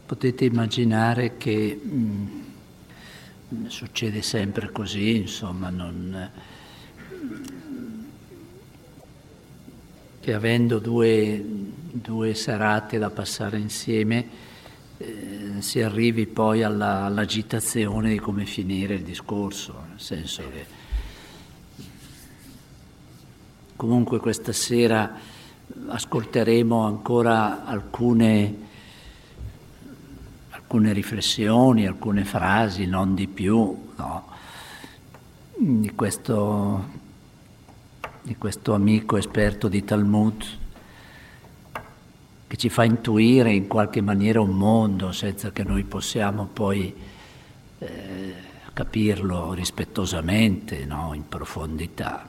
potete immaginare che succede sempre così, insomma, che avendo due serate da passare insieme si arrivi poi all'agitazione di come finire il discorso, nel senso che comunque questa sera ascolteremo ancora alcune riflessioni, alcune frasi, non di più, no? di questo amico esperto di Talmud, che ci fa intuire in qualche maniera un mondo senza che noi possiamo poi capirlo rispettosamente, no? In profondità.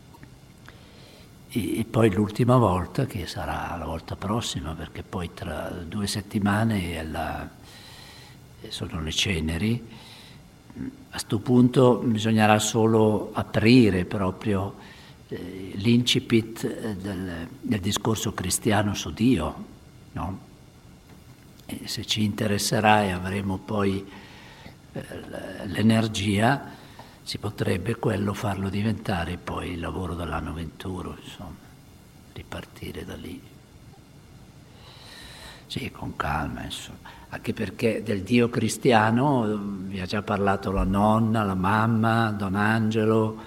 E poi l'ultima volta, che sarà la volta prossima, perché poi tra 2 settimane sono le ceneri, a sto punto bisognerà solo aprire proprio l'incipit del discorso cristiano su Dio, no? E se ci interesserà e avremo poi l'energia, si potrebbe quello farlo diventare poi il lavoro dell'anno 21, insomma, ripartire da lì. Sì, con calma, insomma, anche perché del Dio cristiano vi ha già parlato la nonna, la mamma, Don Angelo,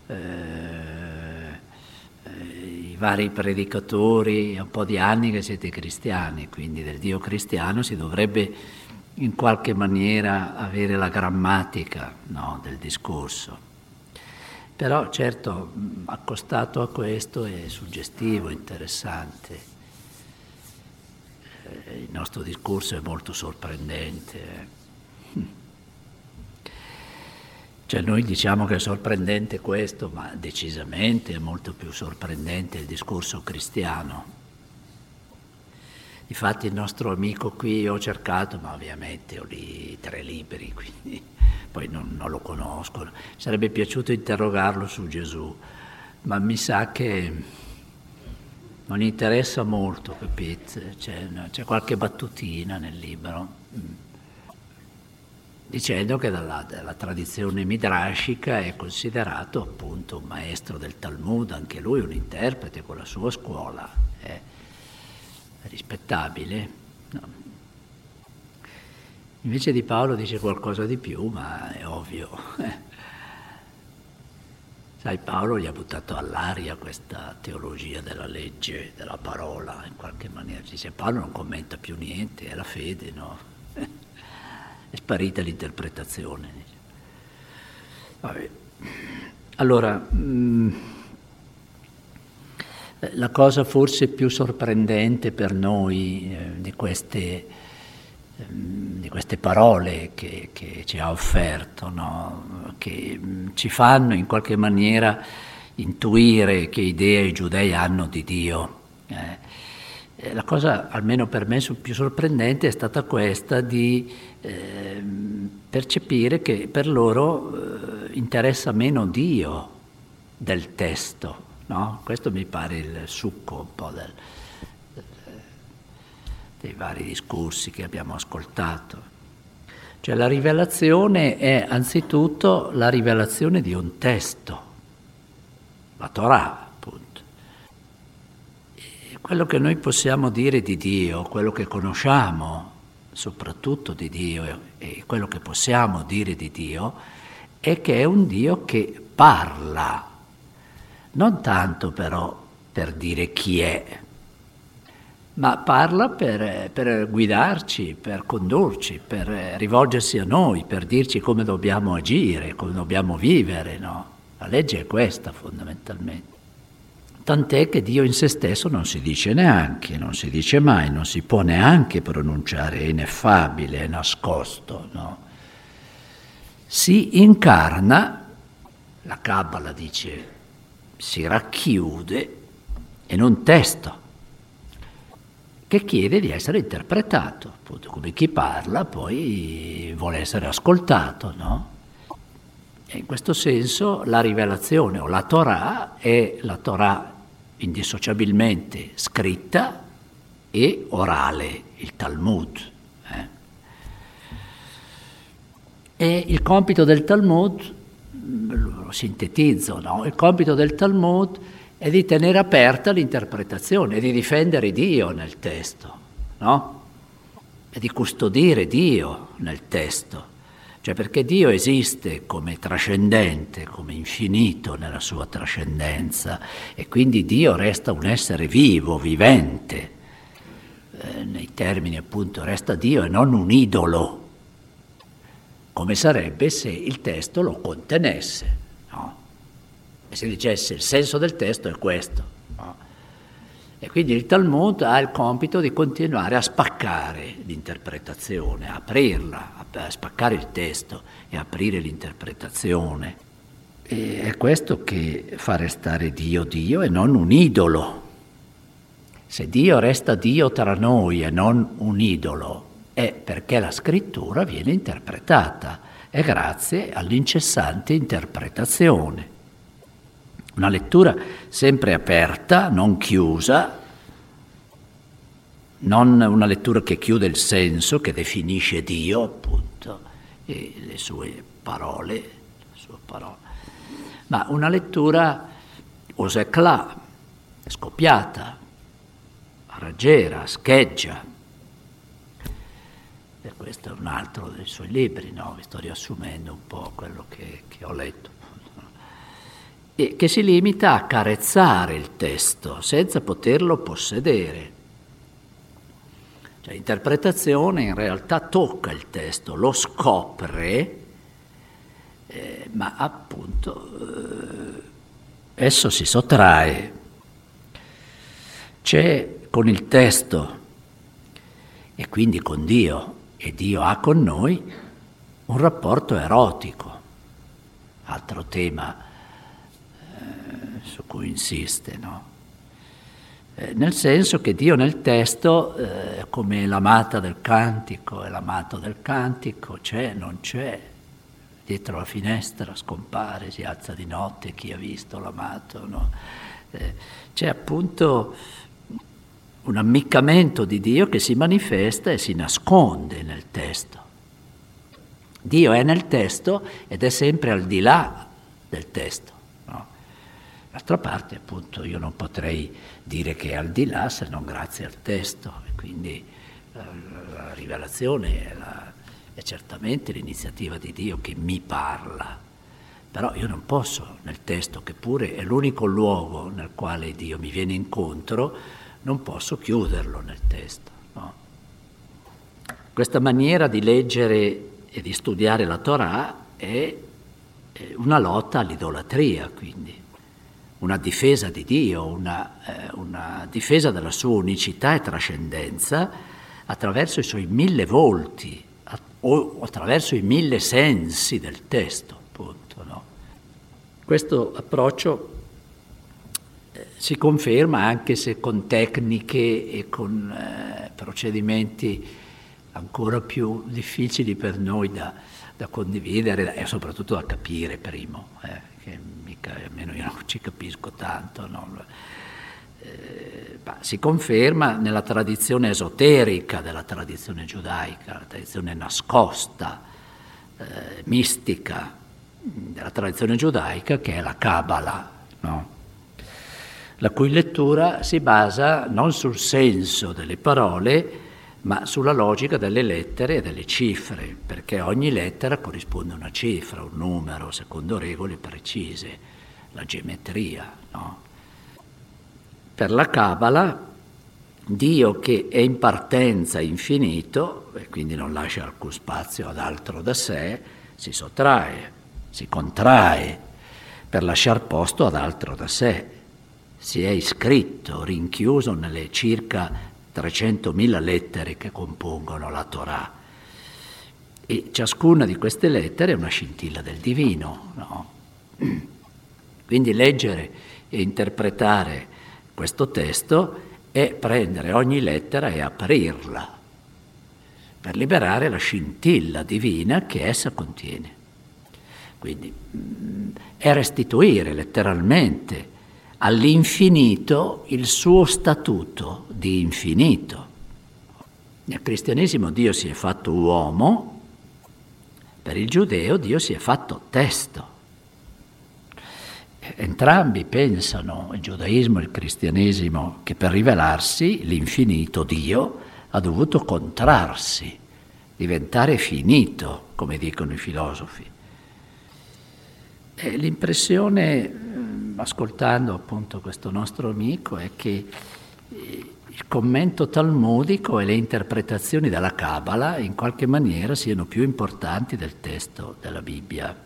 i vari predicatori, è un po' di anni che siete cristiani, quindi del Dio cristiano si dovrebbe in qualche maniera avere la grammatica, no, del discorso. Però certo, accostato a questo è suggestivo, interessante. Il nostro discorso è molto sorprendente. Cioè noi diciamo che è sorprendente questo, ma decisamente è molto più sorprendente il discorso cristiano. Difatti il nostro amico qui, io ho cercato, ma ovviamente ho lì 3 libri, quindi poi non lo conosco. Sarebbe piaciuto interrogarlo su Gesù, ma mi sa che non interessa molto, capite? C'è qualche battutina nel libro, dicendo che dalla tradizione midrashica è considerato appunto un maestro del Talmud, anche lui un interprete con la sua scuola, rispettabile, no. Invece di Paolo dice qualcosa di più, ma è ovvio. Sai, Paolo gli ha buttato all'aria questa teologia della legge, della parola, in qualche maniera. Dice, Paolo non commenta più niente, è la fede, no? È sparita l'interpretazione. Vabbè. Allora, la cosa forse più sorprendente per noi di queste parole che ci ha offerto, no? Che ci fanno in qualche maniera intuire che idea i giudei hanno di Dio. La cosa, almeno per me, più sorprendente è stata questa di percepire che per loro interessa meno Dio del testo. No? Questo mi pare il succo un po' dei vari discorsi che abbiamo ascoltato. Cioè la rivelazione è anzitutto la rivelazione di un testo, la Torah, appunto. E quello che noi possiamo dire di Dio, quello che conosciamo soprattutto di Dio e quello che possiamo dire di Dio è che è un Dio che parla. Non tanto però per dire chi è, ma parla per guidarci, per condurci, per rivolgersi a noi, per dirci come dobbiamo agire, come dobbiamo vivere, no? La legge è questa fondamentalmente. Tant'è che Dio in se stesso non si dice neanche, non si dice mai, non si può neanche pronunciare, è ineffabile, è nascosto, no? Si incarna, la Kabbalah dice, si racchiude in un testo che chiede di essere interpretato, appunto come chi parla poi vuole essere ascoltato, no? E in questo senso la rivelazione o la Torah è la Torah indissociabilmente scritta e orale, il Talmud. E il compito del Talmud, lo sintetizzo, no? Il compito del Talmud è di tenere aperta l'interpretazione, di difendere Dio nel testo, no? E di custodire Dio nel testo. Cioè perché Dio esiste come trascendente, come infinito nella sua trascendenza, e quindi Dio resta un essere vivo, vivente, nei termini appunto resta Dio e non un idolo, come sarebbe se il testo lo contenesse, no? E se dicesse il senso del testo è questo, no? E quindi il Talmud ha il compito di continuare a spaccare l'interpretazione, a aprirla, a spaccare il testo e aprire l'interpretazione. E è questo che fa restare Dio Dio e non un idolo. Se Dio resta Dio tra noi e non un idolo, è perché la scrittura viene interpretata e grazie all'incessante interpretazione. Una lettura sempre aperta, non chiusa, non una lettura che chiude il senso, che definisce Dio, appunto, e le sue parole, ma una lettura osecla, scoppiata, raggiera, scheggia. E questo è un altro dei suoi libri, no? Vi sto riassumendo un po' quello che ho letto. E che si limita a carezzare il testo senza poterlo possedere. Cioè, l'interpretazione in realtà tocca il testo, lo scopre, ma appunto esso si sottrae. C'è con il testo e quindi con Dio, e Dio ha con noi un rapporto erotico, altro tema su cui insiste, no? Nel senso che Dio nel testo, come l'amata del cantico e l'amato del cantico, c'è, non c'è, dietro la finestra scompare, si alza di notte, chi ha visto l'amato, no? C'è appunto un ammiccamento di Dio che si manifesta e si nasconde nel testo. Dio è nel testo ed è sempre al di là del testo. D'altra parte, appunto, io non potrei dire che è al di là se non grazie al testo, e quindi la rivelazione è certamente l'iniziativa di Dio che mi parla, però io non posso nel testo, che pure è l'unico luogo nel quale Dio mi viene incontro, non posso chiuderlo nel testo, no? Questa maniera di leggere e di studiare la Torah è una lotta all'idolatria, quindi una difesa di Dio, una difesa della sua unicità e trascendenza attraverso i suoi 1000 volti, o attraverso i 1000 sensi del testo, appunto, no? Questo approccio si conferma anche se con tecniche e con procedimenti ancora più difficili per noi da condividere e soprattutto da capire primo, che mica, almeno io non ci capisco tanto, no? Si conferma nella tradizione esoterica della tradizione giudaica, la tradizione nascosta, mistica della tradizione giudaica, che è la Kabbalah, no? La cui lettura si basa non sul senso delle parole, ma sulla logica delle lettere e delle cifre, perché ogni lettera corrisponde a una cifra, un numero, secondo regole precise, la geometria, no? Per la Kabbalah, Dio, che è in partenza infinito, e quindi non lascia alcun spazio ad altro da sé, si sottrae, si contrae, per lasciar posto ad altro da sé. Si è iscritto, rinchiuso nelle circa 300.000 lettere che compongono la Torah. E ciascuna di queste lettere è una scintilla del divino, no? Quindi leggere e interpretare questo testo è prendere ogni lettera e aprirla per liberare la scintilla divina che essa contiene. Quindi è restituire letteralmente all'infinito il suo statuto di infinito. Nel cristianesimo Dio si è fatto uomo Per il giudeo Dio si è fatto testo. Entrambi pensano, il giudaismo e il cristianesimo, che per rivelarsi l'infinito Dio ha dovuto contrarsi, diventare finito, come dicono i filosofi. E l'impressione, ascoltando appunto questo nostro amico, è che il commento talmudico e le interpretazioni della Cabala in qualche maniera siano più importanti del testo della Bibbia.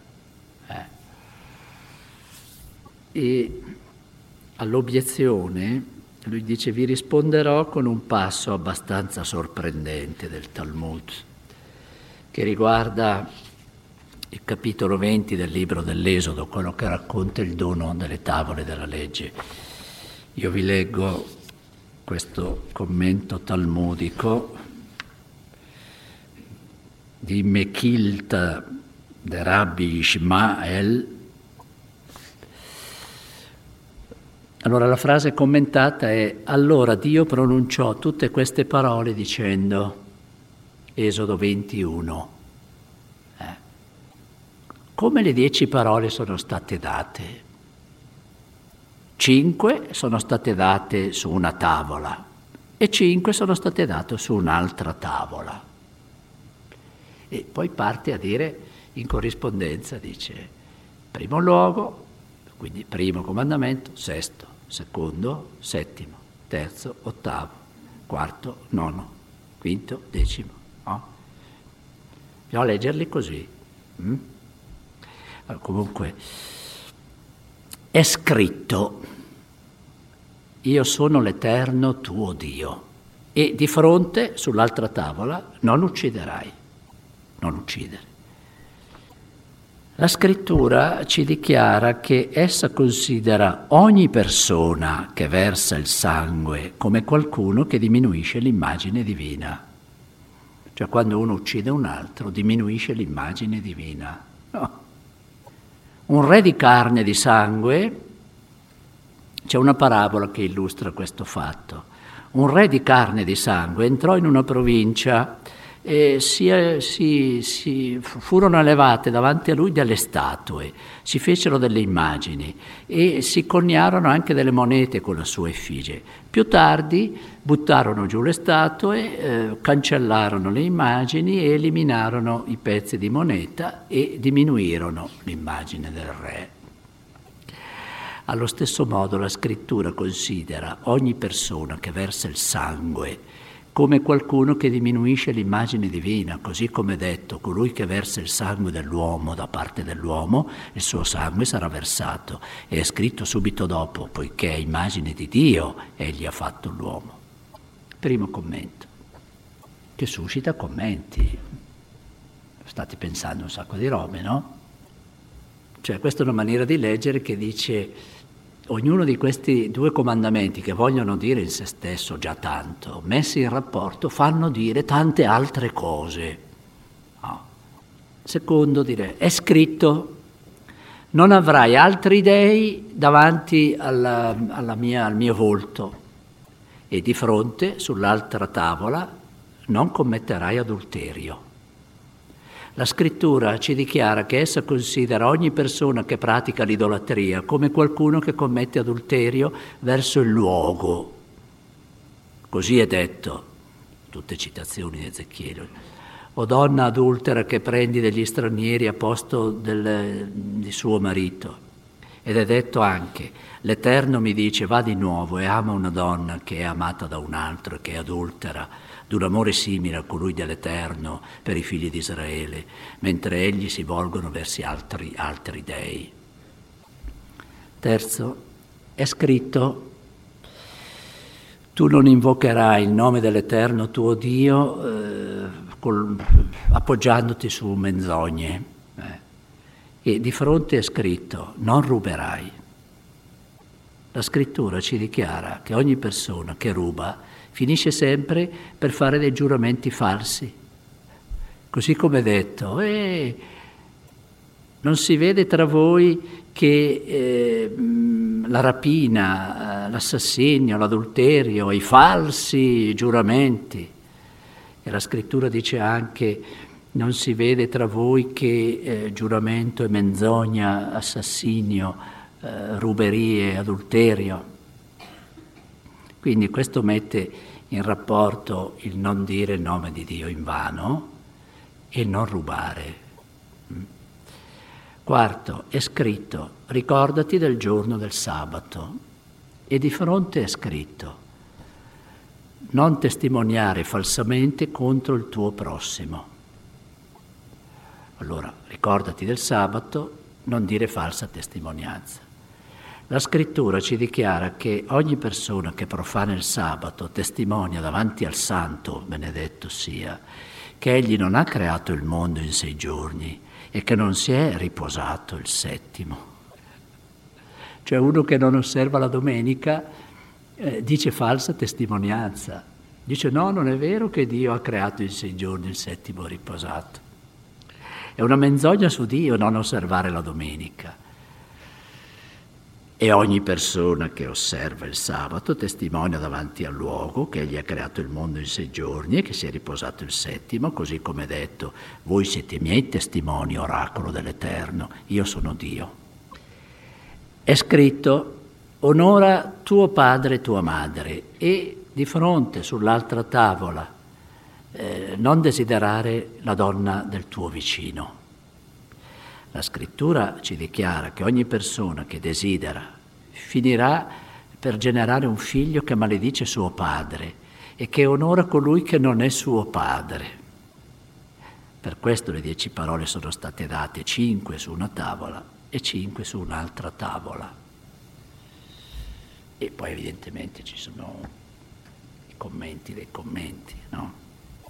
E all'obiezione lui dice: vi risponderò con un passo abbastanza sorprendente del Talmud, che riguarda il capitolo 20 del libro dell'Esodo, quello che racconta il dono delle tavole della legge. Io vi leggo questo commento talmudico di Mechilta de Rabbi Ishmael. Allora la frase commentata è: allora Dio pronunciò tutte queste parole dicendo, Esodo 21, come le 10 parole sono state date? 5 sono state date su una tavola e 5 sono state date su un'altra tavola. E poi parte a dire in corrispondenza, dice, primo luogo, quindi primo comandamento, sesto, secondo, settimo, terzo, ottavo, quarto, nono, quinto, decimo. No? Bisogna leggerli così. Allora, comunque, è scritto, io sono l'Eterno tuo Dio, e di fronte, sull'altra tavola, non ucciderai, non uccidere. La scrittura ci dichiara che essa considera ogni persona che versa il sangue come qualcuno che diminuisce l'immagine divina. Cioè quando uno uccide un altro diminuisce l'immagine divina. No. Un re di carne e di sangue, c'è una parabola che illustra questo fatto. Un re di carne e di sangue entrò in una provincia e furono elevate davanti a lui delle statue, si fecero delle immagini e si coniarono anche delle monete con la sua effigie. Più tardi buttarono giù le statue, cancellarono le immagini e eliminarono i pezzi di moneta e diminuirono l'immagine del re. Allo stesso modo la scrittura considera ogni persona che versa il sangue come qualcuno che diminuisce l'immagine divina, così come detto, colui che versa il sangue dell'uomo da parte dell'uomo, il suo sangue sarà versato. E è scritto subito dopo, poiché è immagine di Dio, egli ha fatto l'uomo. Primo commento, che suscita commenti. State pensando un sacco di robe, no? Cioè, questa è una maniera di leggere che dice: ognuno di questi 2 comandamenti, che vogliono dire in se stesso già tanto, messi in rapporto, fanno dire tante altre cose. No. Secondo, dire, è scritto, non avrai altri dei davanti al mio volto, e di fronte, sull'altra tavola, non commetterai adulterio. La scrittura ci dichiara che essa considera ogni persona che pratica l'idolatria come qualcuno che commette adulterio verso il luogo. Così è detto, tutte citazioni di Ezechiele. O donna adultera che prendi degli stranieri a posto di suo marito. Ed è detto anche, l'Eterno mi dice, va di nuovo e ama una donna che è amata da un altro e che è adultera, d'un amore simile a colui dell'Eterno per i figli di Israele, mentre egli si volgono verso altri dei. Terzo, è scritto, tu non invocherai il nome dell'Eterno tuo Dio appoggiandoti su menzogne. E di fronte è scritto, non ruberai. La scrittura ci dichiara che ogni persona che ruba finisce sempre per fare dei giuramenti falsi. Così come detto, non si vede tra voi che la rapina, l'assassinio, l'adulterio, i falsi giuramenti. E la scrittura dice anche Non si vede tra voi che giuramento e menzogna, assassinio, ruberie, adulterio. Quindi questo mette in rapporto il non dire il nome di Dio in vano e il non rubare. Quarto, è scritto, ricordati del giorno del sabato, e di fronte è scritto, non testimoniare falsamente contro il tuo prossimo. Allora, ricordati del sabato, non dire falsa testimonianza. La scrittura ci dichiara che ogni persona che profana il sabato testimonia davanti al Santo, benedetto sia, che egli non ha creato il mondo in 6 giorni e che non si è riposato il 7º. Cioè uno che non osserva la domenica dice falsa testimonianza. Dice no, non è vero che Dio ha creato in 6 giorni il 7º riposato. È una menzogna su Dio non osservare la domenica. E ogni persona che osserva il sabato testimonia davanti al luogo che egli ha creato il mondo in 6 giorni e che si è riposato il 7º, così come detto, voi siete miei testimoni, oracolo dell'Eterno, io sono Dio. È scritto, onora tuo padre e tua madre, e di fronte sull'altra tavola non desiderare la donna del tuo vicino. La scrittura ci dichiara che ogni persona che desidera finirà per generare un figlio che maledice suo padre e che onora colui che non è suo padre. Per questo le 10 parole sono state date, 5 su una tavola e 5 su un'altra tavola. E poi evidentemente ci sono i commenti dei commenti, no?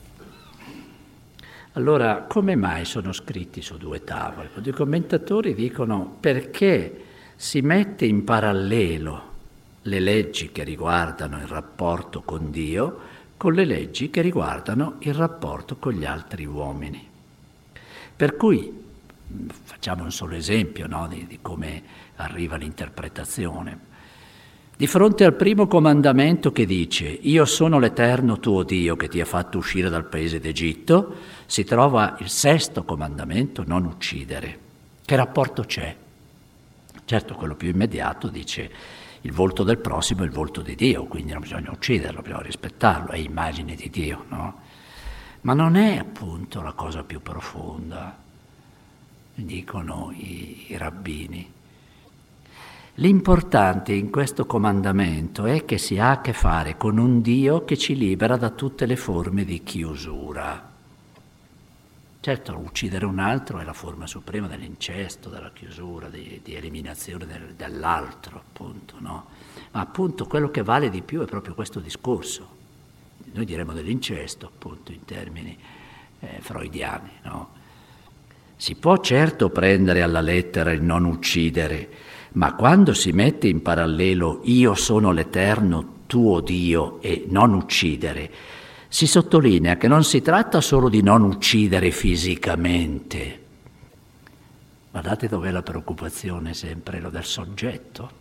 Allora, come mai sono scritti su 2 tavole? I commentatori dicono perché si mette in parallelo le leggi che riguardano il rapporto con Dio con le leggi che riguardano il rapporto con gli altri uomini. Per cui, facciamo un solo esempio, no, di come arriva l'interpretazione. Di fronte al primo comandamento che dice «Io sono l'Eterno tuo Dio che ti ha fatto uscire dal paese d'Egitto», si trova il 6º comandamento, non uccidere. Che rapporto c'è? Certo, quello più immediato dice il volto del prossimo è il volto di Dio, quindi non bisogna ucciderlo, bisogna rispettarlo, è immagine di Dio, no? Ma non è appunto la cosa più profonda, dicono i rabbini. L'importante in questo comandamento è che si ha a che fare con un Dio che ci libera da tutte le forme di chiusura. Certo, uccidere un altro è la forma suprema dell'incesto, della chiusura, di eliminazione dell'altro, appunto, no? Ma appunto quello che vale di più è proprio questo discorso. Noi diremo dell'incesto, appunto, in termini freudiani, no? Si può certo prendere alla lettera il non uccidere, ma quando si mette in parallelo io sono l'Eterno tuo Dio e non uccidere, si sottolinea che non si tratta solo di non uccidere fisicamente. Guardate dov'è la preoccupazione sempre, lo del soggetto.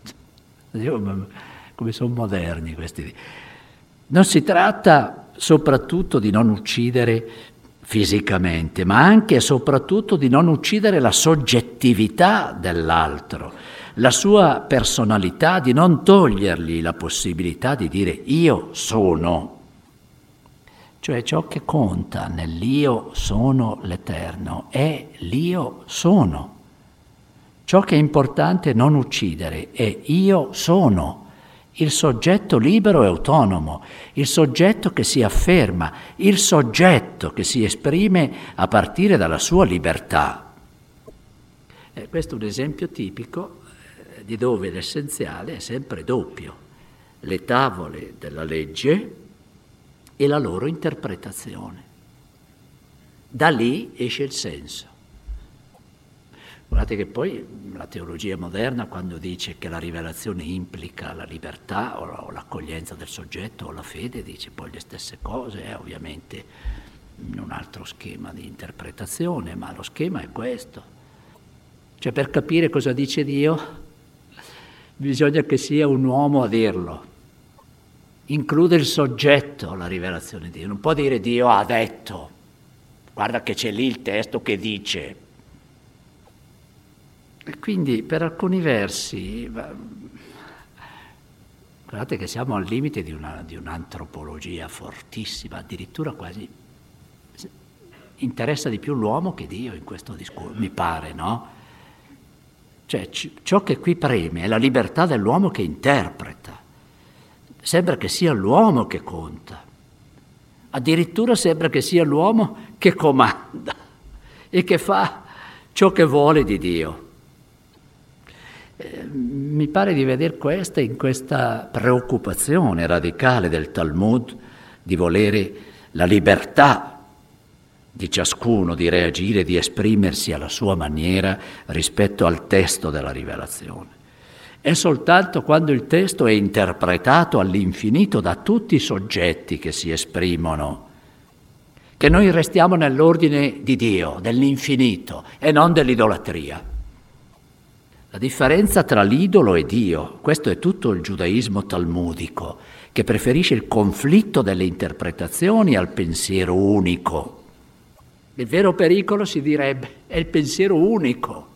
Come sono moderni questi. Non si tratta soprattutto di non uccidere fisicamente, ma anche e soprattutto di non uccidere la soggettività dell'altro, la sua personalità, di non togliergli la possibilità di dire io sono. Cioè ciò che conta nell'io sono l'Eterno è l'io sono. Ciò che è importante non uccidere è io sono, il soggetto libero e autonomo, il soggetto che si afferma, il soggetto che si esprime a partire dalla sua libertà. Questo è un esempio tipico di dove l'essenziale è sempre doppio, le tavole della legge e la loro interpretazione. Da lì esce il senso. Guardate che poi la teologia moderna, quando dice che la rivelazione implica la libertà o l'accoglienza del soggetto o la fede, dice poi le stesse cose, ovviamente in un altro schema di interpretazione, ma lo schema è questo. Cioè per capire cosa dice Dio bisogna che sia un uomo a dirlo. Include il soggetto la rivelazione di Dio, non può dire Dio ha detto. Guarda che c'è lì il testo che dice. E quindi per alcuni versi, guardate che siamo al limite di un'antropologia fortissima, addirittura quasi interessa di più l'uomo che Dio in questo discorso, mi pare, no? Cioè ciò che qui preme è la libertà dell'uomo che interpreta. Sembra che sia l'uomo che conta. Addirittura sembra che sia l'uomo che comanda e che fa ciò che vuole di Dio. Mi pare di vedere in questa preoccupazione radicale del Talmud di volere la libertà di ciascuno di reagire, di esprimersi alla sua maniera rispetto al testo della rivelazione. È soltanto quando il testo è interpretato all'infinito da tutti i soggetti che si esprimono che noi restiamo nell'ordine di Dio, dell'infinito e non dell'idolatria. La differenza tra l'idolo e Dio, questo è tutto il giudaismo talmudico, che preferisce il conflitto delle interpretazioni al pensiero unico. Il vero pericolo, si direbbe, è il pensiero unico.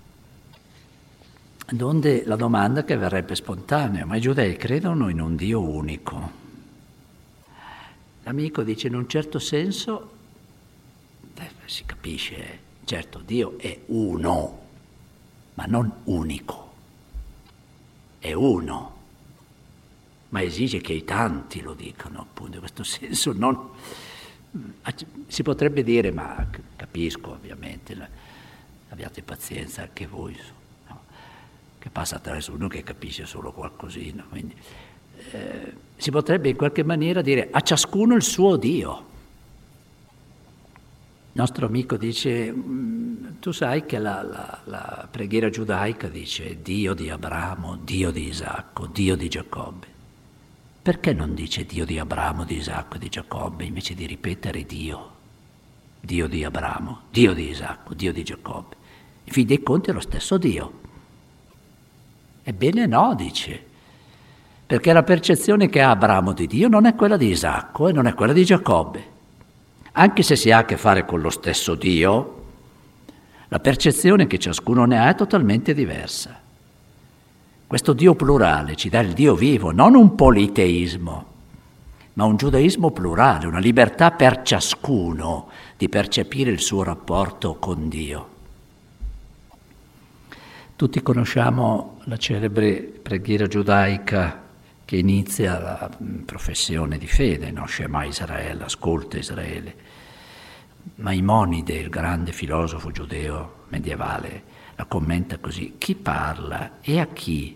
Donde la domanda che verrebbe spontanea: ma i giudei credono in un Dio unico? L'amico dice, in un certo senso, si capisce, certo, Dio è uno, ma non unico. È uno, ma esige che i tanti lo dicano, appunto, in questo senso non... Si potrebbe dire, ma capisco ovviamente, abbiate pazienza anche voi, no? Che passa attraverso uno che capisce solo qualcosina, quindi si potrebbe in qualche maniera dire a ciascuno il suo Dio. Il nostro amico dice, tu sai che la preghiera giudaica dice Dio di Abramo, Dio di Isacco, Dio di Giacobbe. Perché non dice Dio di Abramo, di Isacco e di Giacobbe, invece di ripetere Dio di Abramo, Dio di Isacco, Dio di Giacobbe? In fin dei conti è lo stesso Dio. Ebbene no, dice, perché la percezione che ha Abramo di Dio non è quella di Isacco e non è quella di Giacobbe. Anche se si ha a che fare con lo stesso Dio, la percezione che ciascuno ne ha è totalmente diversa. Questo Dio plurale ci dà il Dio vivo, non un politeismo, ma un giudaismo plurale, una libertà per ciascuno di percepire il suo rapporto con Dio. Tutti conosciamo la celebre preghiera giudaica che inizia la professione di fede, no? Shema Israele, ascolta Israele. Maimonide, il grande filosofo giudeo medievale, la commenta così: chi parla e a chi?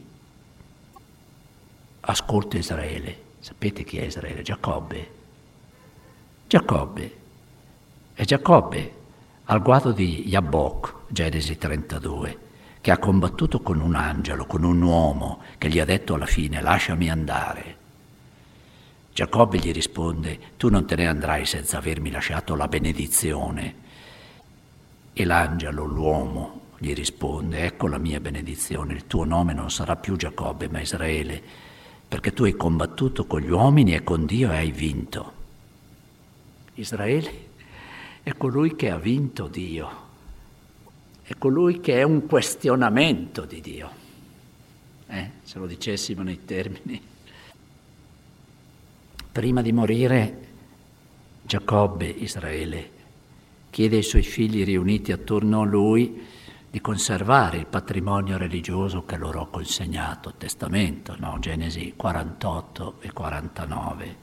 Ascolta Israele. Sapete chi è Israele? Giacobbe. Giacobbe. È Giacobbe, al guado di Jabbok, Genesi 32, che ha combattuto con un angelo, con un uomo, che gli ha detto alla fine: lasciami andare. Giacobbe gli risponde: tu non te ne andrai senza avermi lasciato la benedizione. E l'angelo, l'uomo, gli risponde: ecco la mia benedizione, il tuo nome non sarà più Giacobbe ma Israele, perché tu hai combattuto con gli uomini e con Dio e hai vinto. Israele è colui che ha vinto Dio, è colui che è un questionamento di Dio. Se lo dicessimo nei termini. Prima di morire, Giacobbe, Israele, chiede ai suoi figli riuniti attorno a lui di conservare il patrimonio religioso che loro ha consegnato, il testamento, no? Genesi 48 e 49.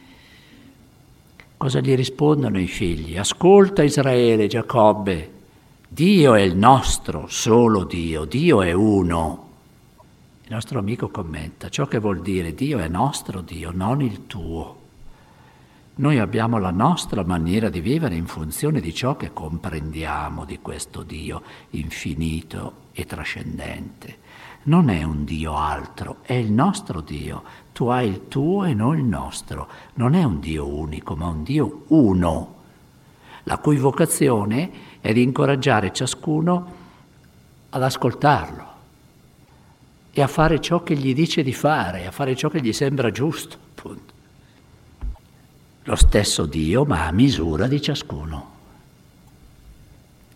Cosa gli rispondono i figli? Ascolta Israele, Giacobbe, Dio è il nostro, solo Dio, Dio è uno. Il nostro amico commenta: ciò che vuol dire Dio è nostro Dio, non il tuo. Noi abbiamo la nostra maniera di vivere in funzione di ciò che comprendiamo di questo Dio infinito e trascendente. Non è un Dio altro, è il nostro Dio. Tu hai il tuo e non il nostro. Non è un Dio unico, ma un Dio uno, la cui vocazione è di incoraggiare ciascuno ad ascoltarlo e a fare ciò che gli dice di fare, a fare ciò che gli sembra giusto, appunto. Lo stesso Dio, ma a misura di ciascuno.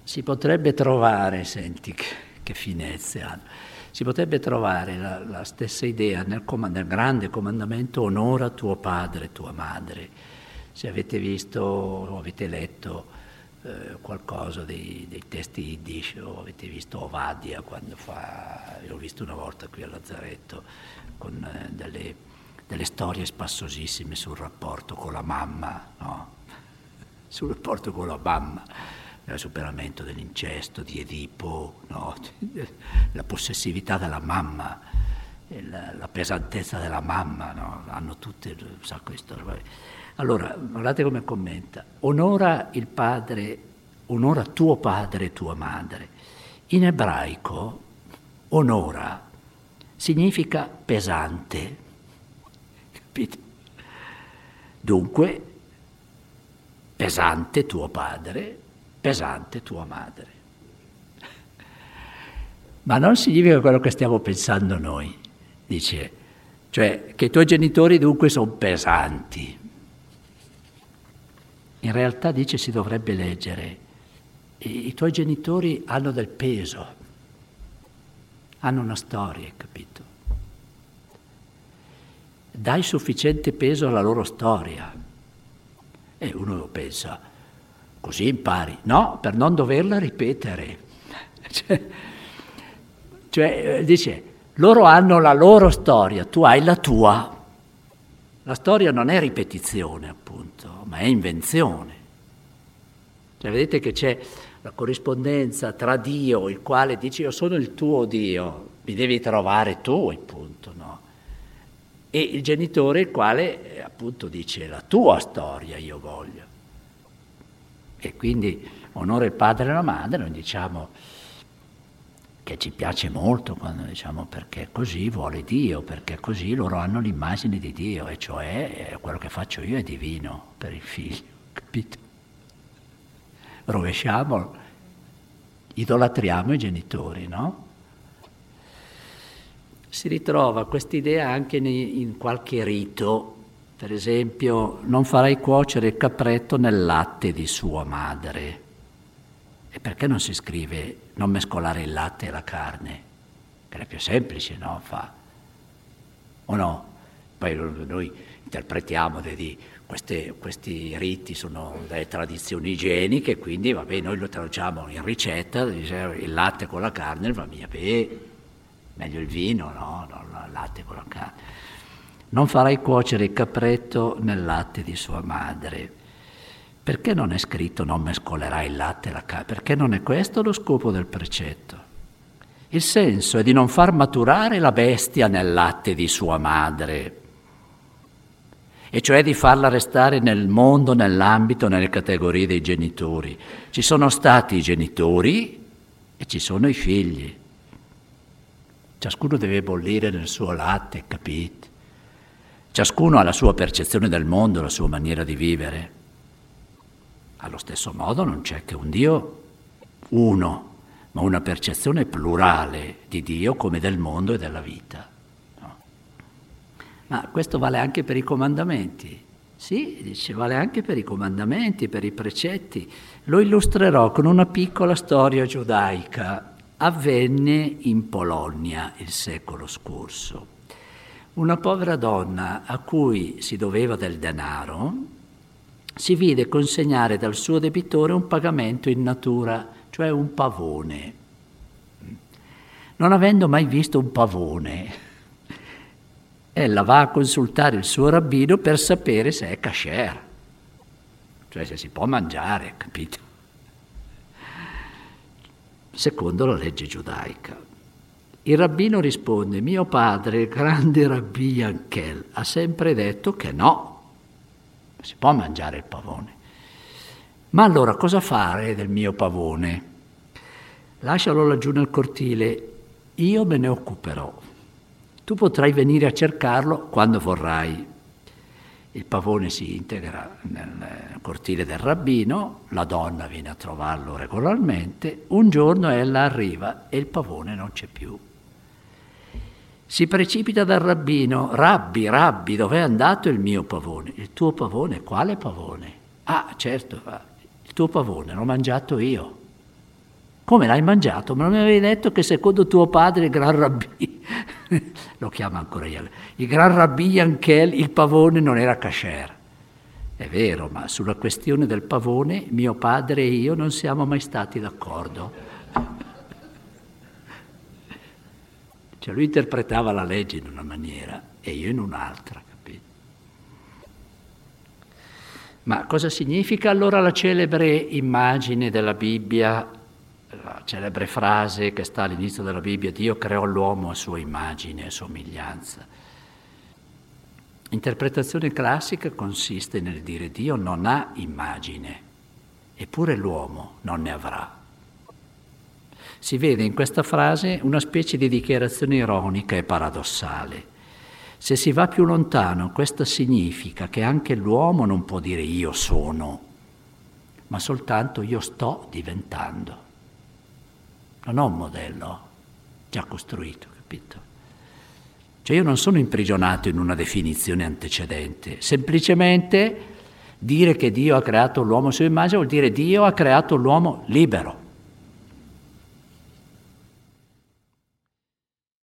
si potrebbe trovare, senti che finezze hanno, si potrebbe trovare la stessa idea nel grande comandamento: onora tuo padre e tua madre. Se avete visto o avete letto qualcosa dei testi Yiddish, o avete visto Ovadia quando l'ho visto una volta qui a Lazzaretto, con delle storie spassosissime sul rapporto con la mamma, no? Sul rapporto con la mamma, il superamento dell'incesto, di Edipo, no? La possessività della mamma, la pesantezza della mamma, no? Hanno tutte un sacco di storie. Allora, guardate come commenta: onora il padre, onora tuo padre e tua madre. In ebraico onora significa pesante, capite? Dunque, pesante tuo padre, pesante tua madre. Ma non significa quello che stiamo pensando noi, dice, cioè che i tuoi genitori dunque sono pesanti. In realtà, dice, si dovrebbe leggere: i tuoi genitori hanno del peso, hanno una storia, capito? Dai sufficiente peso alla loro storia. E uno pensa, così impari. No, per non doverla ripetere. Cioè, dice, loro hanno la loro storia, tu hai la tua. La storia non è ripetizione, appunto, ma è invenzione. Cioè, vedete che c'è la corrispondenza tra Dio, il quale dice io sono il tuo Dio, mi devi trovare tu, appunto, no? E il genitore, il quale appunto dice la tua storia io voglio. E quindi onora il padre e la madre, noi diciamo che ci piace molto quando diciamo perché così vuole Dio, perché così loro hanno l'immagine di Dio, e cioè quello che faccio io è divino per il figlio, capito? Rovesciamo, idolatriamo i genitori, no? Si ritrova quest'idea anche in qualche rito. Per esempio, non farai cuocere il capretto nel latte di sua madre. E perché non si scrive non mescolare il latte e la carne? Che è più semplice, no? O no? Poi noi interpretiamo questi riti sono delle tradizioni igieniche, quindi vabbè, noi lo traduciamo in ricetta, il latte con la carne va via, meglio il vino, no? Non il latte con la carne. Non farai cuocere il capretto nel latte di sua madre. Perché non è scritto non mescolerai il latte e la carne? Perché non è questo lo scopo del precetto. Il senso è di non far maturare la bestia nel latte di sua madre, e cioè di farla restare nel mondo, nell'ambito, nelle categorie dei genitori. Ci sono stati i genitori e ci sono i figli. Ciascuno deve bollire nel suo latte, capite? Ciascuno ha la sua percezione del mondo, la sua maniera di vivere. Allo stesso modo non c'è che un Dio uno, ma una percezione plurale di Dio come del mondo e della vita. No? Ma questo vale anche per i comandamenti. Sì, dice, vale anche per i comandamenti, per i precetti. Lo illustrerò con una piccola storia giudaica. Avvenne in Polonia il secolo scorso. Una povera donna a cui si doveva del denaro si vide consegnare dal suo debitore un pagamento in natura, cioè un pavone. Non avendo mai visto un pavone, ella va a consultare il suo rabbino per sapere se è kasher, cioè se si può mangiare, capito? Secondo la legge giudaica. Il rabbino risponde: mio padre, il grande Rabbi Yankel, ha sempre detto che no, si può mangiare il pavone. Ma allora cosa fare del mio pavone? Lascialo laggiù nel cortile, io me ne occuperò. Tu potrai venire a cercarlo quando vorrai. Il pavone si integra nel cortile del rabbino, la donna viene a trovarlo regolarmente, un giorno ella arriva e il pavone non c'è più. Si precipita dal rabbino: Rabbi, dov'è andato il mio pavone? Il tuo pavone? Quale pavone? Ah, certo, il tuo pavone l'ho mangiato io. Come l'hai mangiato? Ma non mi avevi detto che secondo tuo padre il gran rabbì, lo chiama ancora io, il gran rabbì Yankel, il pavone non era kasher. È vero, ma sulla questione del pavone mio padre e io non siamo mai stati d'accordo. Cioè lui interpretava la legge in una maniera e io in un'altra, capito? Ma cosa significa allora la celebre immagine della Bibbia, la celebre frase che sta all'inizio della Bibbia, Dio creò l'uomo a sua immagine e somiglianza? L'interpretazione classica consiste nel dire Dio non ha immagine, eppure l'uomo non ne avrà. Si vede in questa frase una specie di dichiarazione ironica e paradossale. Se si va più lontano, questo significa che anche l'uomo non può dire io sono, ma soltanto io sto diventando. Non ho un modello già costruito, capito? Cioè io non sono imprigionato in una definizione antecedente, semplicemente dire che Dio ha creato l'uomo a sua immagine vuol dire Dio ha creato l'uomo libero.